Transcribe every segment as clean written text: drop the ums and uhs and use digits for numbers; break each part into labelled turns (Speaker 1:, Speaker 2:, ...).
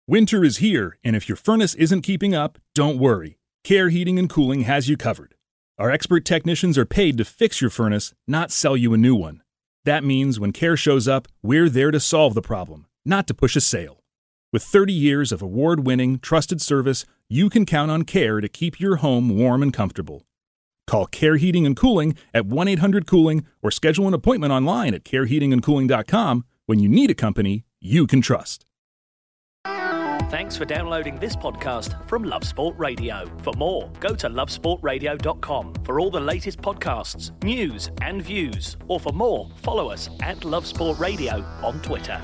Speaker 1: Winter is here, and if your furnace isn't keeping up, don't worry. Care Heating and Cooling has you covered. Our expert technicians are paid to fix your furnace, not sell you a new one. That means when Care shows up, we're there to solve the problem, not to push a sale. With 30 years of award-winning, trusted service, you can count on Care to keep your home warm and comfortable. Call Care Heating and Cooling at 1-800-COOLING or schedule an appointment online at careheatingandcooling.com when you need a company you can trust.
Speaker 2: Thanks for downloading this podcast from Love Sport Radio. For more, go to lovesportradio.com for all the latest podcasts, news and views. Or for more, follow us at Love Sport Radio on Twitter.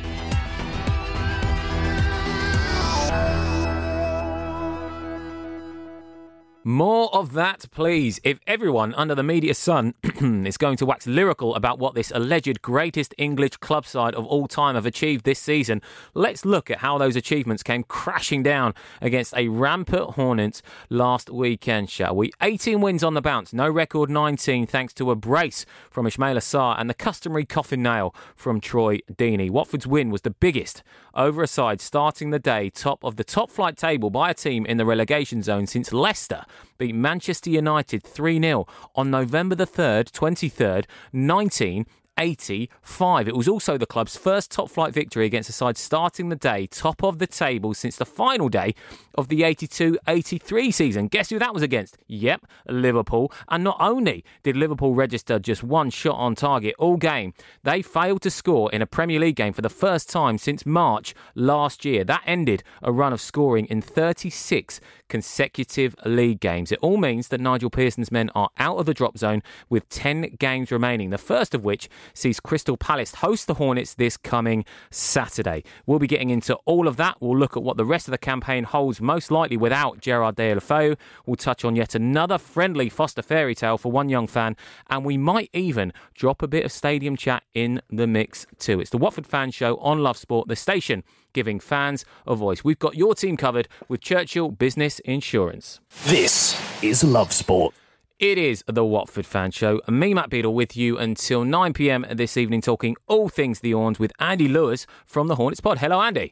Speaker 3: More of that, please. If everyone under the media sun is going to wax lyrical about what this alleged greatest English club side of all time have achieved this season, let's look at how those achievements came crashing down against a rampant Hornets last weekend, shall we? 18 wins on the bounce, no record 19 thanks to a brace from Ismail Assar and the customary coffin nail from Troy Deeney. Watford's win was the biggest over a side starting the day top of the top flight table by a team in the relegation zone since Leicester beat Manchester United 3-0 on November the 3rd, 23rd, 1985. It was also the club's first top-flight victory against a side starting the day top of the table since the final day of the 82-83 season. Guess who that was against? Yep, Liverpool. And not only did Liverpool register just one shot on target all game, they failed to score in a Premier League game for the first time since March last year. That ended a run of scoring in 36 consecutive league games. It all means that Nigel Pearson's men are out of the drop zone with 10 games remaining, the first of which sees Crystal Palace host the Hornets this coming Saturday. We'll be getting into all of that. We'll look at what the rest of the campaign holds, most likely without Gerard Deulofeu. We'll touch on yet another friendly Foster fairy tale for one young fan, and we might even drop a bit of stadium chat in the mix too. It's the Watford Fan Show on Love Sport, the station giving fans a voice. We've got your team covered with Churchill Business Insurance.
Speaker 2: This is Love Sport.
Speaker 3: It is the Watford Fan Show. Me, Matt Beadle, with you until 9 p.m. this evening, talking all things the Horns with Andy Lewis from the Hornets Pod. Hello, Andy.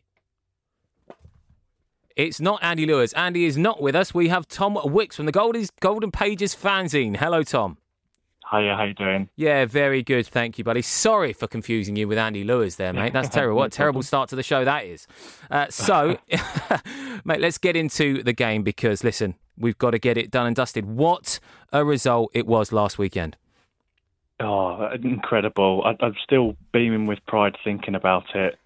Speaker 3: It's not Andy Lewis. Andy is not with us. We have Tom Wicks from the Golden Pages fanzine. Hello, Tom.
Speaker 4: Hiya, how you doing?
Speaker 3: Yeah, very good. Thank you, buddy. Sorry for confusing you with Andy Lewis there, mate. That's terrible. What a terrible start to the show that is. Mate, let's get into the game because, listen, we've got to get it done and dusted. What a result it was last weekend.
Speaker 4: Oh, incredible. I'm still beaming with pride thinking about it.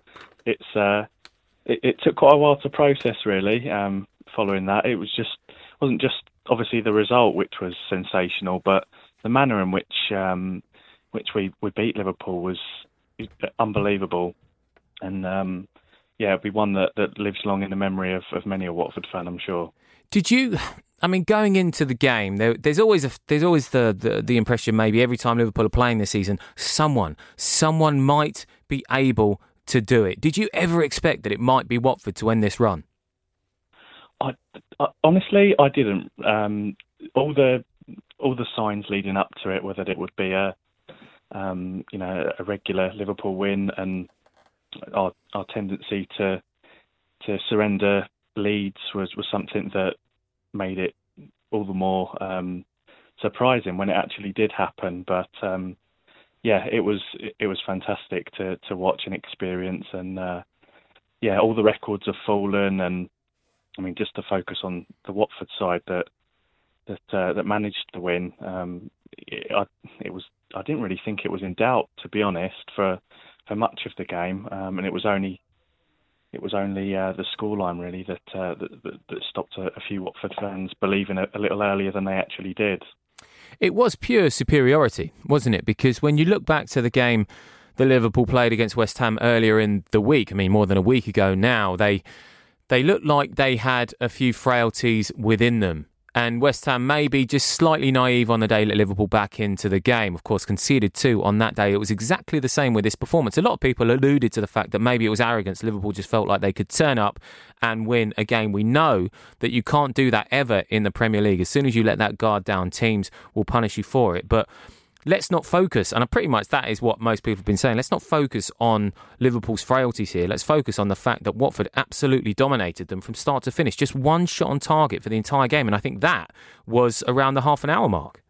Speaker 4: It took quite a while to process, really, following that. It wasn't just obviously the result, which was sensational, but the manner in which we beat Liverpool was unbelievable. And, it'll be one that lives long in the memory of many a Watford fan, I'm sure.
Speaker 3: Did you... I mean, going into the game, there's always the impression maybe every time Liverpool are playing this season, someone might be able to do it. Did you ever expect that it might be Watford to end this run?
Speaker 4: I honestly, I didn't. All the signs leading up to it, whether it would be a regular Liverpool win and our tendency to surrender leads was something that made it all the more surprising when it actually did happen. But it was fantastic to watch and experience, and all the records have fallen, and I mean just to focus on the Watford side that managed the win. I didn't really think it was in doubt, to be honest, for much of the game, and it was only the scoreline really that stopped a few Watford fans believing a little earlier than they actually did.
Speaker 3: It was pure superiority, wasn't it? Because when you look back to the game that Liverpool played against West Ham earlier in the week, I mean more than a week ago now, they looked like they had a few frailties within them. And West Ham maybe just slightly naive on the day let Liverpool back into the game. Of course, conceded 2 on that day. It was exactly the same with this performance. A lot of people alluded to the fact that maybe it was arrogance. Liverpool just felt like they could turn up and win a game. We know that you can't do that ever in the Premier League. As soon as you let that guard down, teams will punish you for it. But let's not focus, and pretty much that is what most people have been saying, let's not focus on Liverpool's frailties here. Let's focus on the fact that Watford absolutely dominated them from start to finish. Just one shot on target for the entire game, and I think that was around the half an hour mark.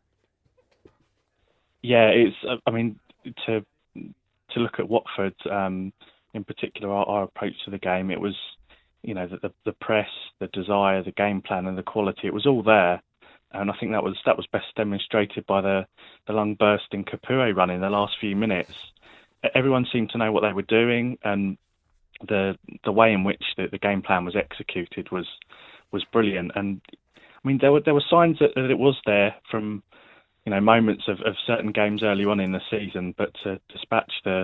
Speaker 4: Yeah, it's. I mean, to look at Watford in particular, our approach to the game, it was, the press, the desire, the game plan, and the quality. It was all there. And I think that was best demonstrated by the long burst in Capoue run in the last few minutes. Everyone seemed to know what they were doing, and the way in which the game plan was executed was brilliant. And I mean, there were signs that it was there from moments of certain games early on in the season, but to dispatch the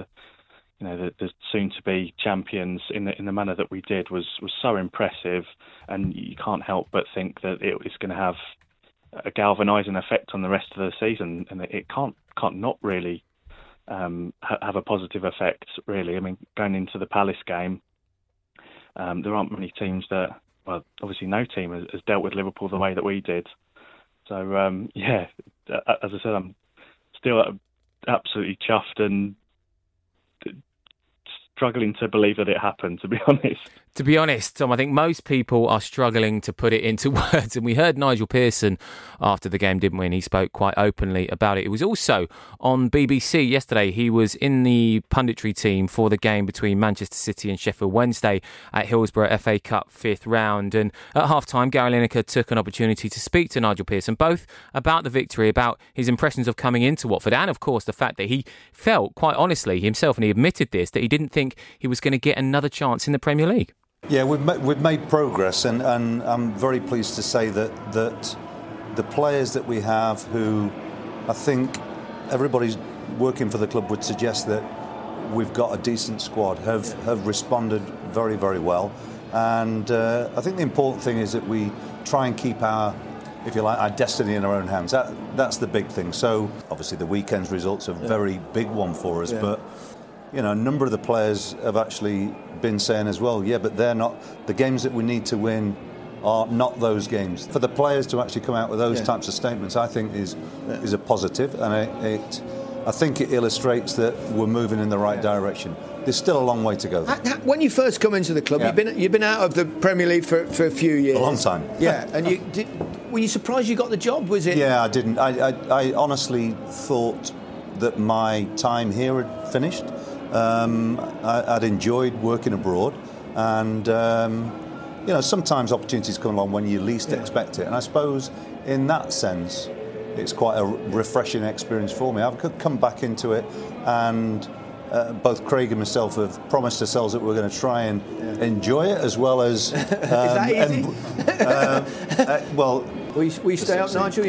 Speaker 4: soon to be champions in the manner that we did was so impressive, and you can't help but think that it is going to have a galvanising effect on the rest of the season, and it can't not really have a positive effect, really. I mean, going into the Palace game, there aren't many teams that, well, obviously no team has dealt with Liverpool the way that we did. So, as I said, I'm still absolutely chuffed and struggling to believe that it happened, to be honest.
Speaker 3: To be honest, Tom, I think most people are struggling to put it into words. And we heard Nigel Pearson after the game, didn't we? And he spoke quite openly about it. It was also on BBC yesterday. He was in the punditry team for the game between Manchester City and Sheffield Wednesday at Hillsborough FA Cup 5th round. And at half-time, Gary Lineker took an opportunity to speak to Nigel Pearson, both about the victory, about his impressions of coming into Watford, and, of course, the fact that he felt, quite honestly, himself, and he admitted this, that he didn't think he was going to get another chance in the Premier League.
Speaker 5: Yeah, we've made progress, and I'm very pleased to say that the players that we have, who I think everybody's working for the club would suggest that we've got a decent squad, have responded very, very well. And I think the important thing is that we try and keep our destiny in our own hands. That's the big thing. So obviously the weekend's results are a very big one for us, but a number of the players have actually been saying as well, but they're not, the games that we need to win are not those games. For the players to actually come out with those types of statements, I think is a positive, and I think it illustrates that we're moving in the right direction. There's still a long way to go.
Speaker 6: When you first come into the club, you've been out of the Premier League for a few years.
Speaker 5: A long time.
Speaker 6: Yeah, and were you surprised you got the job? Was it?
Speaker 5: Yeah, I didn't. I honestly thought that my time here had finished. I'd enjoyed working abroad, and sometimes opportunities come along when you least expect it, and I suppose in that sense it's quite a refreshing experience for me. I've come back into it, and both Craig and myself have promised ourselves that we're going to try and enjoy it as well as
Speaker 6: is that easy?
Speaker 5: Well,
Speaker 6: we stay up, Nigel?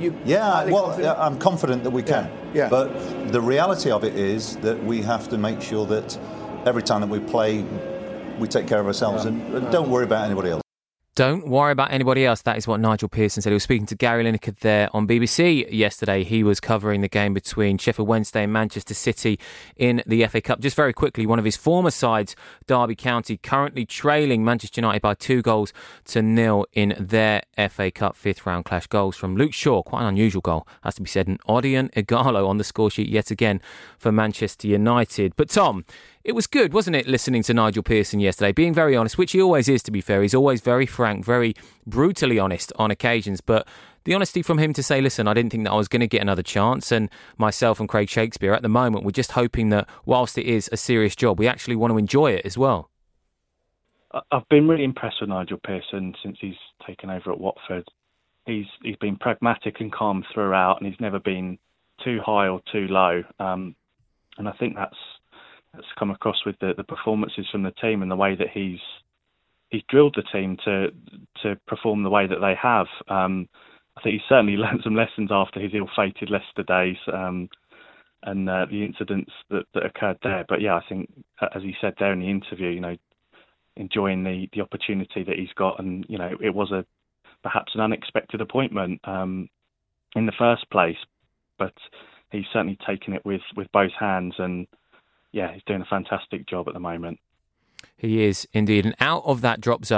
Speaker 5: I'm confident that we can.
Speaker 6: Yeah.
Speaker 5: But the reality of it is that we have to make sure that every time that we play, we take care of ourselves and don't worry about anybody else.
Speaker 3: Don't worry about anybody else. That is what Nigel Pearson said. He was speaking to Gary Lineker there on BBC yesterday. He was covering the game between Sheffield Wednesday and Manchester City in the FA Cup. Just very quickly, one of his former sides, Derby County, currently trailing Manchester United by 2-0 in their FA Cup 5th round clash. Goals from Luke Shaw, quite an unusual goal, has to be said, and Odion Ighalo on the score sheet yet again for Manchester United. But Tom, it was good, wasn't it, listening to Nigel Pearson yesterday, being very honest, which he always is, to be fair. He's always very frank, very brutally honest on occasions. But the honesty from him to say, listen, I didn't think that I was going to get another chance. And myself and Craig Shakespeare, at the moment, we're just hoping that whilst it is a serious job, we actually want to enjoy it as well.
Speaker 4: I've been really impressed with Nigel Pearson since he's taken over at Watford. He's been pragmatic and calm throughout, and he's never been too high or too low. And I think that's come across with the performances from the team and the way that he's drilled the team to perform the way that they have. I think he's certainly learned some lessons after his ill-fated Leicester days and the incidents that occurred there. But yeah, I think, as he said there in the interview, enjoying the opportunity that he's got, and it was perhaps an unexpected appointment in the first place, but he's certainly taken it with both hands, and yeah, he's doing a fantastic job at the moment.
Speaker 3: He is indeed. And out of that drop zone,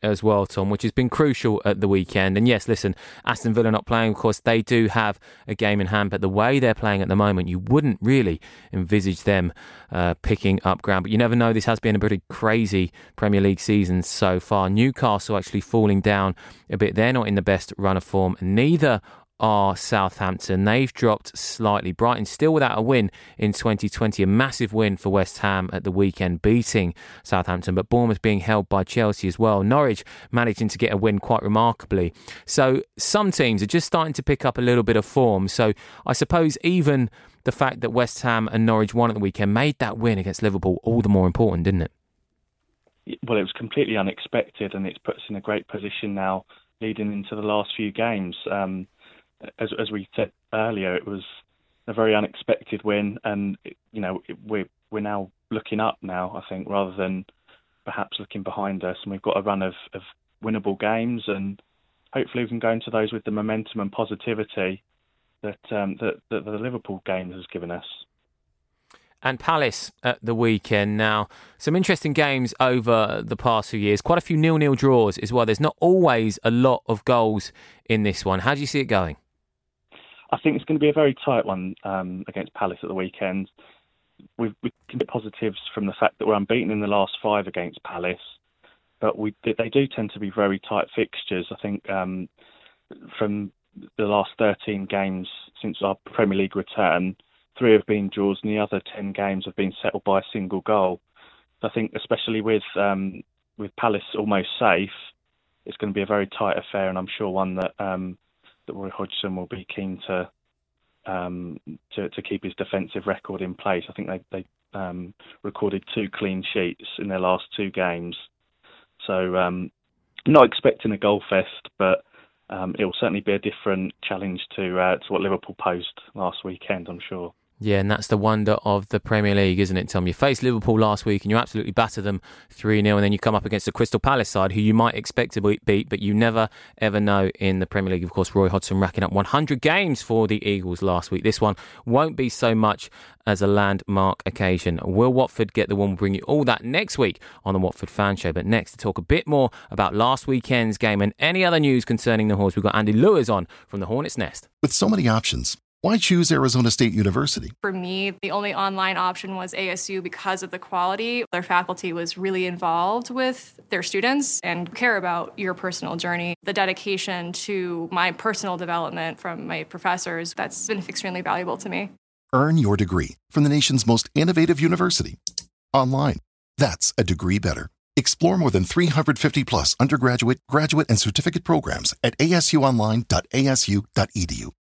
Speaker 3: as well, Tom, which has been crucial at the weekend. And yes, listen, Aston Villa not playing, of course, they do have a game in hand, but the way they're playing at the moment, you wouldn't really envisage them picking up ground. But you never know, this has been a pretty crazy Premier League season so far. Newcastle actually falling down a bit. They're not in the best run of form. Neither are Southampton. They've dropped slightly. Brighton still without a win in 2020. A massive win for West Ham at the weekend, beating Southampton, but Bournemouth being held by Chelsea as well. Norwich managing to get a win quite remarkably. So some teams are just starting to pick up a little bit of form. So I suppose even the fact that West Ham and Norwich won at the weekend made that win against Liverpool all the more important, didn't it?
Speaker 4: Well, it was completely unexpected, and it's put us in a great position now leading into the last few games. As we said earlier, it was a very unexpected win, and we're now looking up now, I think, rather than perhaps looking behind us. And we've got a run of winnable games, and hopefully we can go into those with the momentum and positivity that the Liverpool game has given us.
Speaker 3: And Palace at the weekend. Now, some interesting games over the past few years. Quite a few 0-0 draws as well. There's not always a lot of goals in this one. How do you see it going?
Speaker 4: I think it's going to be a very tight one against Palace at the weekend. We can get positives from the fact that we're unbeaten in the last 5 against Palace, but they do tend to be very tight fixtures. I think from the last 13 games since our Premier League return, 3 have been draws and the other 10 games have been settled by a single goal. So I think especially with Palace almost safe, it's going to be a very tight affair, and I'm sure one that Roy Hodgson will be keen to keep his defensive record in place. I think they recorded 2 clean sheets in their last 2 games. So not expecting a goal fest, but it will certainly be a different challenge to what Liverpool posed last weekend, I'm sure.
Speaker 3: Yeah, and that's the wonder of the Premier League, isn't it, Tom? You faced Liverpool last week and you absolutely batter them 3-0, and then you come up against the Crystal Palace side, who you might expect to beat, but you never, ever know in the Premier League. Of course, Roy Hodgson racking up 100 games for the Eagles last week. This one won't be so much as a landmark occasion. Will Watford get the one? We'll bring you all that next week on the Watford Fan Show. But next, to talk a bit more about last weekend's game and any other news concerning the Horse, we've got Andy Lewis on from the Hornets' Nest.
Speaker 7: With so many options, why choose Arizona State University?
Speaker 8: For me, the only online option was ASU because of the quality. Their faculty was really involved with their students and care about your personal journey. The dedication to my personal development from my professors, that's been extremely valuable to me.
Speaker 7: Earn your degree from the nation's most innovative university. Online. That's a degree better. Explore more than 350 plus undergraduate, graduate, and certificate programs at asuonline.asu.edu.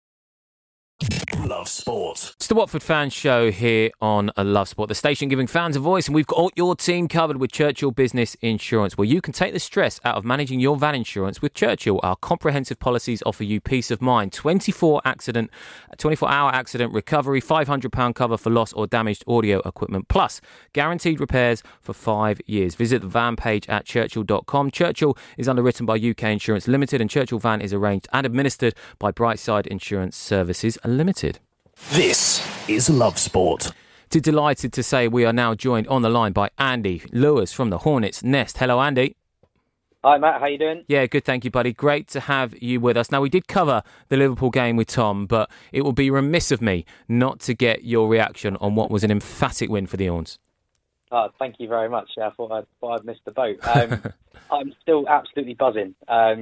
Speaker 2: Love Sport.
Speaker 3: It's the Watford Fan Show here on Love Sport, the station giving fans a voice, and we've got your team covered with Churchill Business Insurance, where you can take the stress out of managing your van insurance with Churchill. Our comprehensive policies offer you peace of mind. 24-hour accident recovery, £500 cover for lost or damaged audio equipment, plus guaranteed repairs for 5 years. Visit the van page at churchill.com. Churchill is underwritten by UK Insurance Limited, and Churchill Van is arranged and administered by Brightside Insurance Services Limited.
Speaker 2: This is Love Sport.
Speaker 3: Delighted to say we are now joined on the line by Andy Lewis from the Hornets' Nest. Hello, Andy.
Speaker 9: Hi, Matt. How you doing?
Speaker 3: Yeah, good, thank you, buddy. Great to have you with us. Now, we did cover the Liverpool game with Tom, but it would be remiss of me not to get your reaction on what was an emphatic win for the Horns.
Speaker 9: Oh, thank you very much. I thought I'd missed the boat. I'm still absolutely buzzing.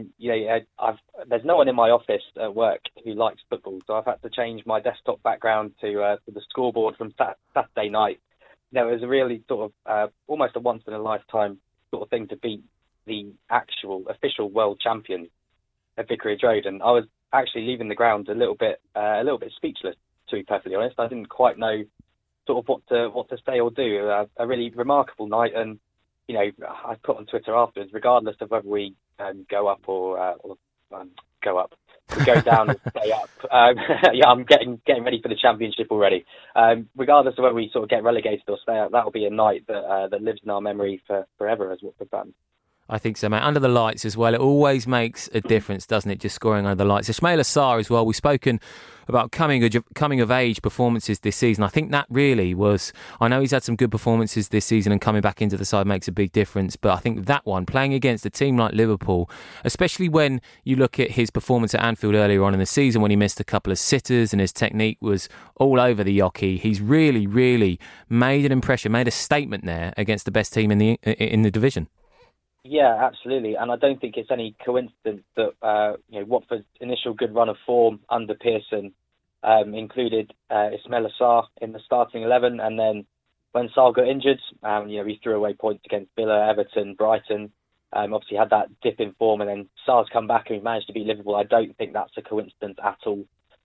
Speaker 9: There's no one in my office at work who likes football, so I've had to change my desktop background to the scoreboard from Saturday night. It was a really sort of almost a once in a lifetime sort of thing to beat the actual official world champion at Vicarage Road, and I was actually leaving the ground a little bit speechless, to be perfectly honest. I didn't quite know sort of what to say or do. A really remarkable night, and I put on Twitter afterwards, regardless of whether we go up or go up, we go down and stay up. I'm getting ready for the championship already. Regardless of whether we sort of get relegated or stay up, that'll be a night that lives in our memory forever as Watford fans.
Speaker 3: I think so, mate. Under the lights as well. It always makes a difference, doesn't it, just scoring under the lights. Ismaila Sarr as well. We've spoken about coming of age performances this season. I think that really was... I know he's had some good performances this season and coming back into the side makes a big difference, but I think that one, playing against a team like Liverpool, especially when you look at his performance at Anfield earlier on in the season when he missed a couple of sitters and his technique was all over the Yoki, he's really, really made an impression, made a statement there against the best team in the division.
Speaker 9: Yeah, absolutely, and I don't think it's any coincidence that Watford's initial good run of form under Pearson included Ismaila Sarr in the starting 11, and then when Sarr got injured, he threw away points against Villa, Everton, Brighton. Obviously had that dip in form, and then Sarr's come back and he managed to beat Liverpool. I don't think that's a coincidence at all.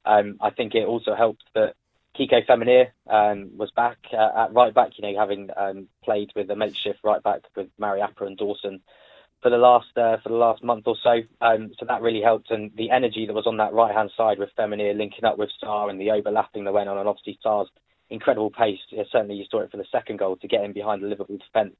Speaker 9: I think it also helped that Kiko Femenier was back at right back, having played with a makeshift right back with Mariappa and Dawson for the last month or so. So that really helped, and the energy that was on that right hand side with Femenier linking up with Sarr and the overlapping that went on, and obviously Sarr's incredible pace. Certainly you saw it for the second goal to get him behind the Liverpool defence.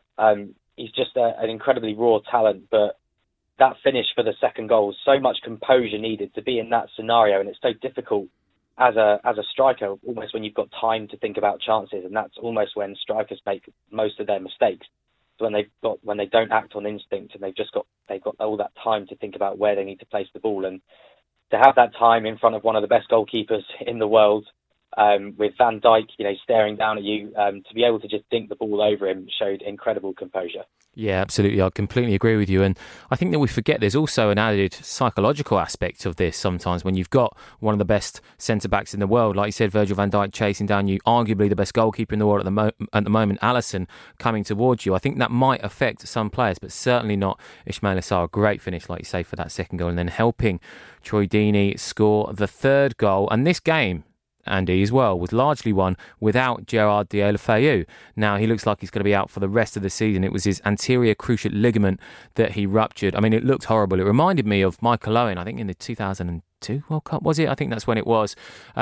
Speaker 9: He's just an incredibly raw talent, but that finish for the second goal, so much composure needed to be in that scenario, and it's so difficult as a striker, almost when you've got time to think about chances, and that's almost when strikers make most of their mistakes. So when they don't act on instinct, and they've got all that time to think about where they need to place the ball, and to have that time in front of one of the best goalkeepers in the world, with Van Dijk, staring down at you, to be able to just dink the ball over him showed incredible composure. Yeah,
Speaker 3: absolutely. I completely agree with you. And I think that we forget there's also an added psychological aspect of this sometimes when you've got one of the best centre-backs in the world. Like you said, Virgil van Dijk chasing down you, arguably the best goalkeeper in the world at the moment, Alisson, coming towards you. I think that might affect some players, but certainly not Ismaila Sarr. Great finish, like you say, for that second goal, and then helping Troy Deeney score the third goal. And this game, Andy, as well, was largely won without Gerard Deulofeu. Now, he looks like he's going to be out for the rest of the season. It was his anterior cruciate ligament that he ruptured. I mean, it looked horrible. It reminded me of Michael Owen, I think in the 2002 World Cup, was it? I think that's when it was.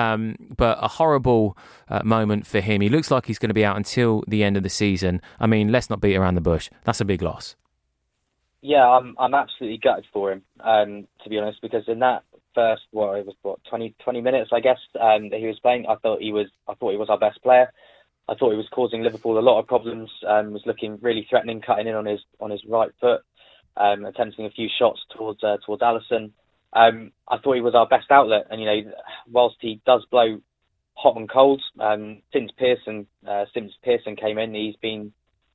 Speaker 3: But a horrible moment for him. He looks like he's going to be out until the end of the season. I mean, let's not beat around the bush. That's a big loss.
Speaker 9: Yeah, I'm absolutely gutted for him, to be honest, because in that first, 20 minutes, I guess, that he was playing, I thought he was our best player. I thought he was causing Liverpool a lot of problems, was looking really threatening, cutting in on his right foot, attempting a few shots towards Alisson. I thought he was our best outlet, and whilst he does blow hot and cold, since Pearson came in, he's been,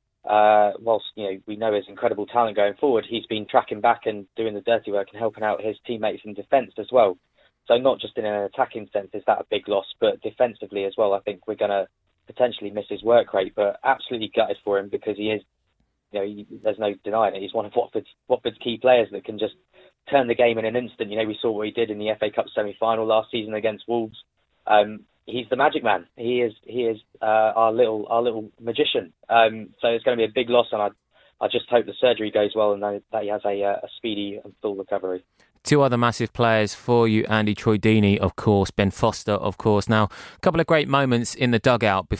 Speaker 9: whilst we know his incredible talent going forward, he's been tracking back and doing the dirty work and helping out his teammates in defence as well. So not just in an attacking sense is that a big loss, but defensively as well. I think we're going to potentially miss his work rate, but absolutely gutted for him because he is, there's no denying it. He's one of Watford's key players that can just turn the game in an instant. We saw what he did in the FA Cup semi-final last season against Wolves. He's the magic man. He is our little magician. So it's going to be a big loss, and I just hope the surgery goes well and that he has a speedy and full recovery.
Speaker 3: Two other massive players for you, Andy. Troy Deeney, of course, Ben Foster, of course. Now, a couple of great moments in the dugout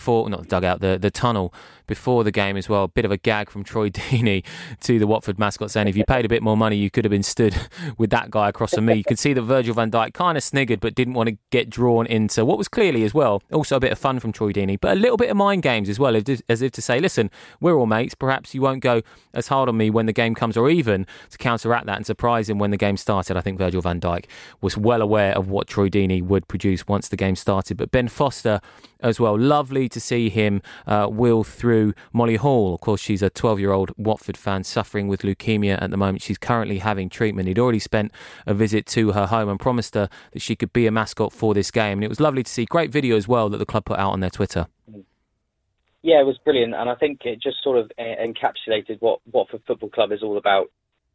Speaker 3: the tunnel before the game as well. A bit of a gag from Troy Deeney to the Watford mascot saying, if you paid a bit more money, you could have been stood with that guy across from me. You could see that Virgil van Dijk kind of sniggered, but didn't want to get drawn into what was clearly as well also a bit of fun from Troy Deeney, but a little bit of mind games as well, as if to say, listen, we're all mates. Perhaps you won't go as hard on me when the game comes, or even to counteract that and surprise him when the game started. I think Virgil van Dijk was well aware of what Troy Deeney would produce once the game started. But Ben Foster as well, lovely to see him wheel through Molly Hall. Of course, she's a 12-year-old Watford fan suffering with leukemia at the moment. She's currently having treatment. He'd already spent a visit to her home and promised her that she could be a mascot for this game. And it was lovely to see. Great video as well that the club put out on their Twitter.
Speaker 9: Yeah, it was brilliant. And I think it just sort of encapsulated what Watford Football Club is all about.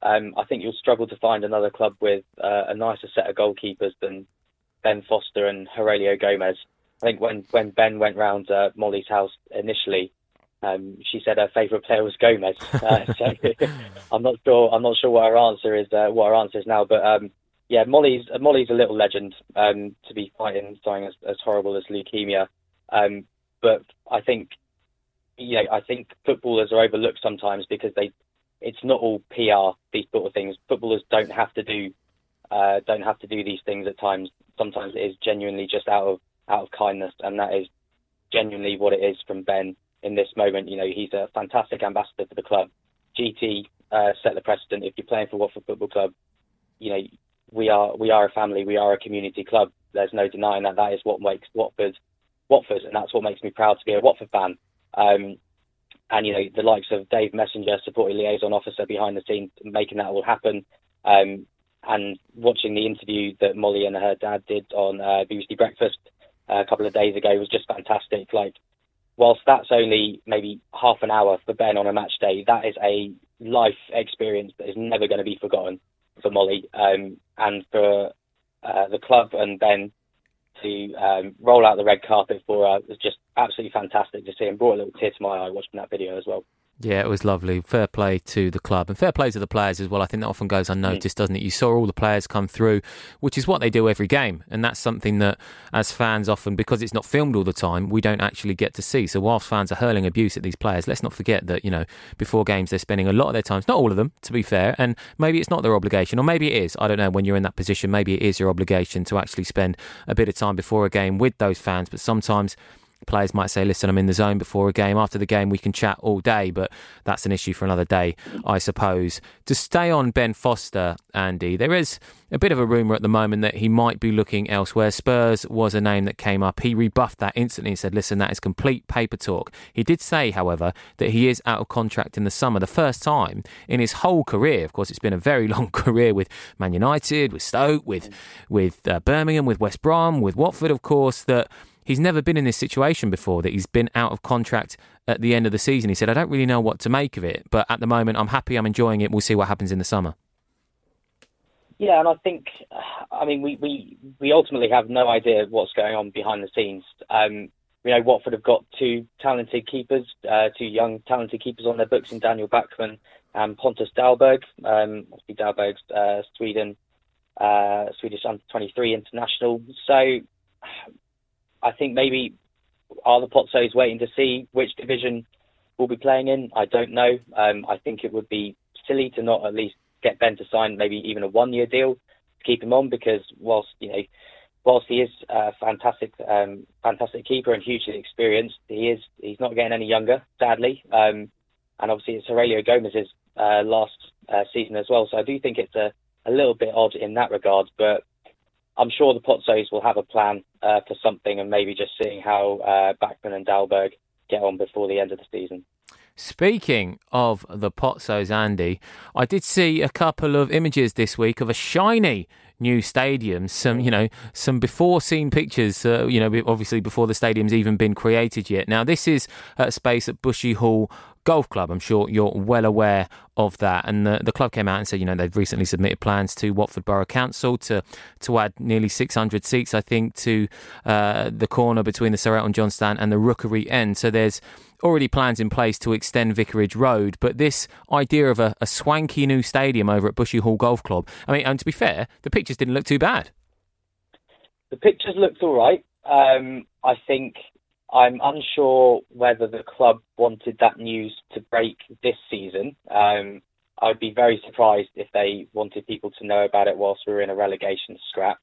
Speaker 9: I think you'll struggle to find another club with a nicer set of goalkeepers than Ben Foster and Aurelio Gomez. I think when Ben went round Molly's house initially, she said her favourite player was Gomez. So I'm not sure what her answer is. Now, but yeah, Molly's a little legend to be fighting something as horrible as leukemia. But I think footballers are overlooked sometimes because it's not all PR. These sort of things, footballers don't have to do these things at times. Sometimes it is genuinely just out of kindness, and that is genuinely what it is from Ben in this moment. You know, he's a fantastic ambassador for the club. GT set the precedent. If you're playing for Watford Football Club, you know, we are a family, we are a community club. There's no denying that. That is what makes Watford, and that's what makes me proud to be a Watford fan. And, you know, the likes of Dave Messenger, supporting liaison officer behind the scenes, making that all happen. And watching the interview that Molly and her dad did on BBC Breakfast a couple of days ago was just fantastic. Like, whilst that's only maybe half an hour for Ben on a match day, that is a life experience that is never going to be forgotten for Molly, and for the club and Ben to roll out the red carpet for her was just absolutely fantastic to see, and brought a little tear to my eye watching that video as well.
Speaker 3: Yeah, it was lovely. Fair play to the club and fair play to the players as well. I think that often goes unnoticed, doesn't it? You saw all the players come through, which is what they do every game. And that's something that, as fans often, because it's not filmed all the time, we don't actually get to see. So whilst fans are hurling abuse at these players, let's not forget that, you know, before games, they're spending a lot of their time, not all of them, to be fair, and maybe it's not their obligation, or maybe it is. I don't know, when you're in that position, maybe it is your obligation to actually spend a bit of time before a game with those fans. But sometimes players might say, listen, I'm in the zone before a game. After the game, we can chat all day, but that's an issue for another day, I suppose. To stay on Ben Foster, Andy, there is a bit of a rumour at the moment that he might be looking elsewhere. Spurs was a name that came up. He rebuffed that instantly and said, listen, that is complete paper talk. He did say, however, that he is out of contract in the summer, the first time in his whole career. Of course, it's been a very long career with Man United, with Stoke, with Birmingham, with West Brom, with Watford, of course, that he's never been in this situation before, that he's been out of contract at the end of the season. He said, I don't really know what to make of it, but at the moment, I'm happy, I'm enjoying it. We'll see what happens in the summer.
Speaker 9: Yeah, and I think, I mean, we ultimately have no idea what's going on behind the scenes. We know Watford have got two young talented keepers on their books in Daniel Bachmann and Pontus Dahlberg. Obviously, Dahlberg's Swedish under-23 international. So I think maybe are the Pozzos waiting to see which division we'll be playing in? I don't know. I think it would be silly to not at least get Ben to sign maybe even a 1-year deal to keep him on, because whilst he is a fantastic keeper and hugely experienced, he's not getting any younger, sadly. And obviously it's Aurelio Gomez's last season as well. So I do think it's a little bit odd in that regard, but I'm sure the Pozzos will have a plan for something, and maybe just seeing how Bachmann and Dahlberg get on before the end of the season.
Speaker 3: Speaking of the Pozzos, Andy, I did see a couple of images this week of a shiny new stadium. Some before-seen pictures, obviously before the stadium's even been created yet. Now, this is space at Bushy Hall Golf Club. I'm sure you're well aware of that. And the club came out and said, they've recently submitted plans to Watford Borough Council to add nearly 600 seats, I think, to the corner between the Sir Elton John stand and the Rookery end. So there's already plans in place to extend Vicarage Road. But this idea of a swanky new stadium over at Bushy Hall Golf Club, I mean, and to be fair, the pictures didn't look too bad.
Speaker 9: The pictures looked all right. I think I'm unsure whether the club wanted that news to break this season. I'd be very surprised if they wanted people to know about it whilst we were in a relegation scrap.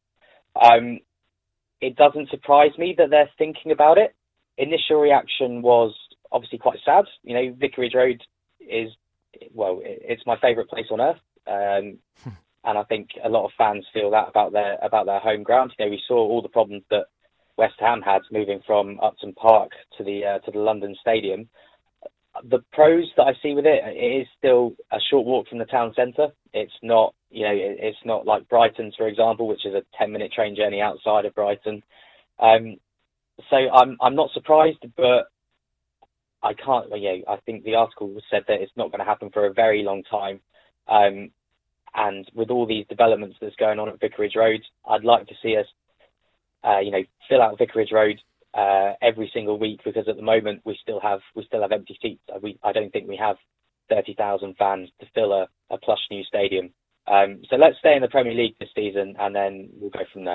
Speaker 9: It doesn't surprise me that they're thinking about it. Initial reaction was obviously quite sad. Vicarage Road it's my favourite place on earth. And I think a lot of fans feel that about their home ground. We saw all the problems that West Ham had moving from Upton Park to the London Stadium. The pros that I see with it is still a short walk from the town centre. It's not, it's not like Brighton's, for example, which is a 10-minute train journey outside of Brighton. So I'm not surprised, but I can't. I think the article said that it's not going to happen for a very long time. And with all these developments that's going on at Vicarage Road, I'd like to see us fill out Vicarage Road every single week, because at the moment we still have empty seats. I don't think we have 30,000 fans to fill a plush new stadium. So let's stay in the Premier League this season, and then we'll go from there.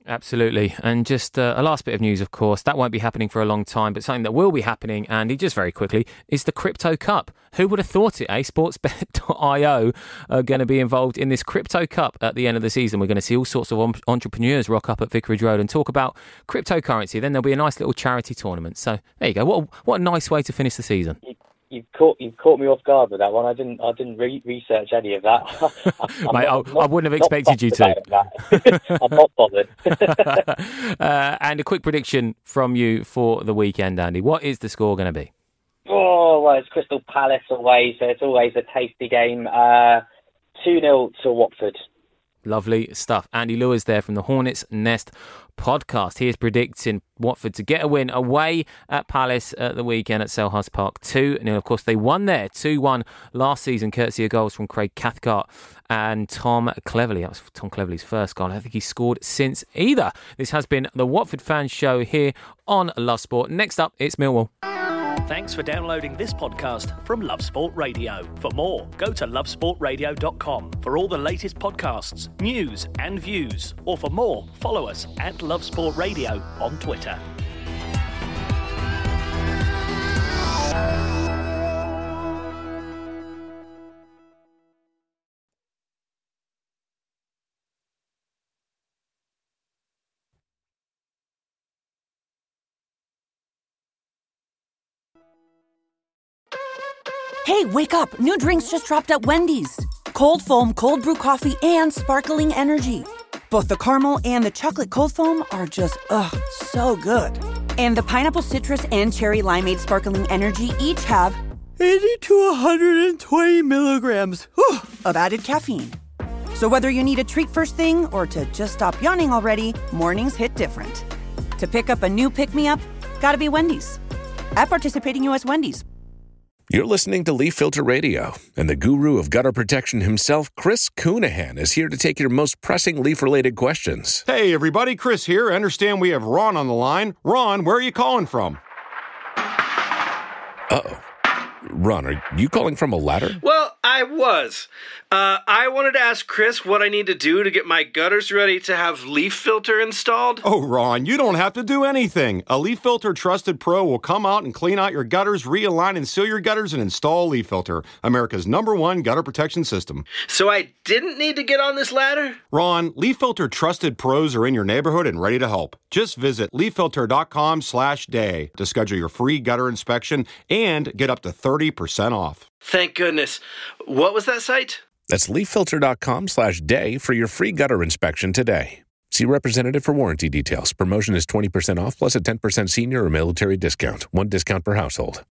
Speaker 3: Absolutely. And just a last bit of news, of course, that won't be happening for a long time, but something that will be happening, Andy, just very quickly, is the Crypto Cup. Who would have thought it, eh? Sportsbet.io are going to be involved in this Crypto Cup at the end of the season. We're going to see all sorts of entrepreneurs rock up at Vicarage Road and talk about cryptocurrency. Then there'll be a nice little charity tournament. So there you go. What a nice way to finish the season.
Speaker 9: You've caught me off guard with that one. I didn't research any of that.
Speaker 3: Mate, I wouldn't have expected you to.
Speaker 9: I'm not bothered.
Speaker 3: And a quick prediction from you for the weekend, Andy. What is the score going to be?
Speaker 9: Oh, well, it's Crystal Palace away, so it's always a tasty game. 2-0 to Watford.
Speaker 3: Lovely stuff. Andy Lewis there from the Hornets Nest podcast. He is predicting Watford to get a win away at Palace at the weekend at Selhurst Park 2-0. Of course, they won there 2-1 last season, courtesy of goals from Craig Cathcart and Tom Cleverley. That was Tom Cleverley's first goal. I don't think he's scored since either. This has been the Watford Fans Show here on Love Sport. Next up, it's Millwall.
Speaker 2: Thanks for downloading this podcast from Love Sport Radio. For more, go to lovesportradio.com for all the latest podcasts, news and views. Or for more, follow us at Love Sport Radio on Twitter.
Speaker 10: Hey, wake up. New drinks just dropped at Wendy's. Cold foam, cold brew coffee, and sparkling energy. Both the caramel and the chocolate cold foam are just, so good. And the pineapple citrus and cherry limeade sparkling energy each have 80 to 120 milligrams of added caffeine. So whether you need a treat first thing or to just stop yawning already, mornings hit different. To pick up a new pick-me-up, gotta be Wendy's. At participating U.S. Wendy's.
Speaker 11: You're listening to Leaf Filter Radio, and the guru of gutter protection himself, Chris Coonahan, is here to take your most pressing leaf-related questions.
Speaker 12: Hey, everybody, Chris here. I understand we have Ron on the line. Ron, where are you calling from?
Speaker 11: Uh-oh. Ron, are you calling from a ladder?
Speaker 13: Well, I was. I wanted to ask Chris what I need to do to get my gutters ready to have Leaf Filter installed.
Speaker 12: Oh, Ron, you don't have to do anything. A Leaf Filter Trusted Pro will come out and clean out your gutters, realign and seal your gutters, and install Leaf Filter, America's #1 gutter protection system.
Speaker 13: So I didn't need to get on this ladder?
Speaker 12: Ron, Leaf Filter Trusted Pros are in your neighborhood and ready to help. Just visit leaffilter.com/day to schedule your free gutter inspection and get up to 30% off.
Speaker 13: Thank goodness. What was that site?
Speaker 11: That's leaffilter.com/day for your free gutter inspection today. See representative for warranty details. Promotion is 20% off plus a 10% senior or military discount. One discount per household.